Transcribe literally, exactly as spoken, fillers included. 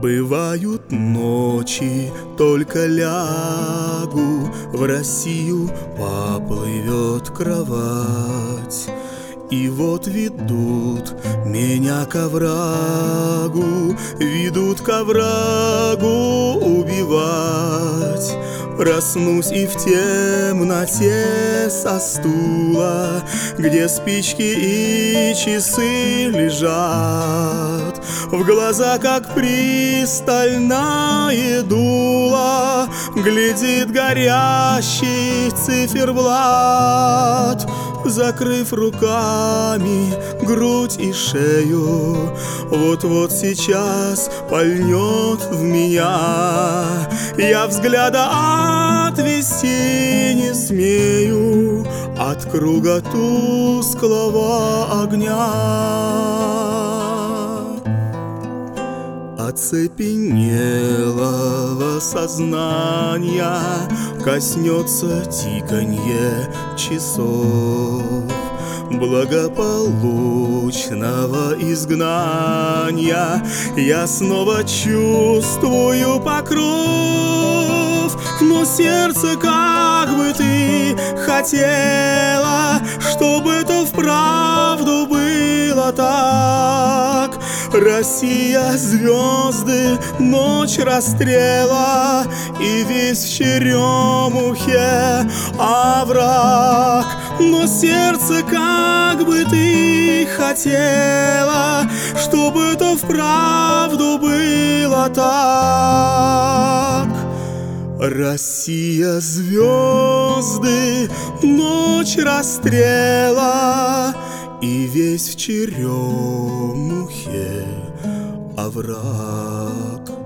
Бывают ночи, только лягу, в Россию поплывет кровать. И вот ведут меня ко врагу, ведут ко врагу убивать. Проснусь и в темноте со стула, где спички и часы лежат. В глаза, как пристальное дуло, глядит горящий циферблат. Закрыв руками грудь и шею, вот-вот сейчас пальнет в меня. Я взгляда отвести не смею от круга тусклого огня. Оцепенелого сознания коснется тиканье часов благополучного изгнания. Я снова чувствую покров, но сердце, как бы ты хотела, чтобы это вправду было так. Россия, звезды, ночь расстрела, и весь в черемухе овраг. Но сердце, как бы ты хотела, чтобы это вправду было так. Россия, звезды, ночь расстрела, и весь в черемухе овраг.